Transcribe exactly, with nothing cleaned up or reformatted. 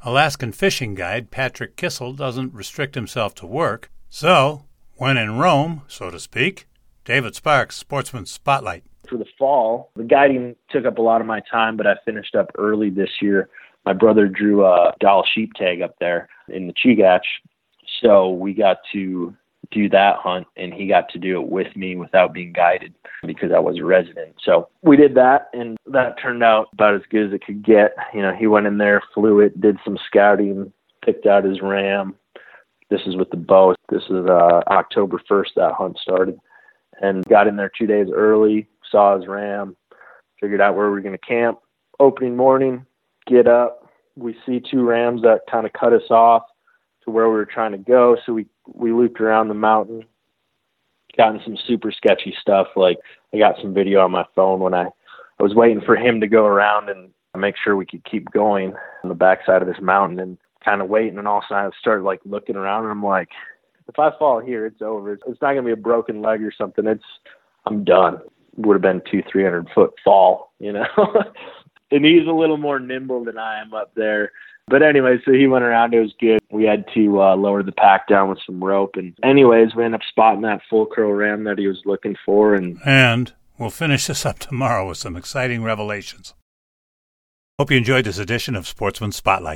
Alaskan fishing guide Patrick Kissel doesn't restrict himself to work. So, when in Rome, so to speak, David Sparks, Sportsman Spotlight. For the fall, the guiding took up a lot of my time, but I finished up early this year. My brother drew a Dall sheep tag up there in the Chugach, so we got to do that hunt, and he got to do it with me without being guided because I was a resident. So we did that, and that turned out about as good as it could get. You know, he went in there, flew it, did some scouting, picked out his ram. This is with the bow. This is uh, October first that hunt started, and got in there two days early, saw his ram, figured out where we were going to camp. Opening morning, get up, we see two rams that kind of cut us off to where we were trying to go. So we, we looped around the mountain, got in some super sketchy stuff. Like I got some video on my phone when I, I was waiting for him to go around and make sure we could keep going on the backside of this mountain, and kind of waiting. And all of a sudden I started like looking around, and I'm like, if I fall here, it's over. It's not going to be a broken leg or something. It's, I'm done. Would have been two, three hundred foot fall, you know? And he's a little more nimble than I am up there. But anyway, so he went around. It was good. We had to uh, lower the pack down with some rope. And anyways, we ended up spotting that full curl ram that he was looking for. And, and we'll finish this up tomorrow with some exciting revelations. Hope you enjoyed this edition of Sportsman Spotlight.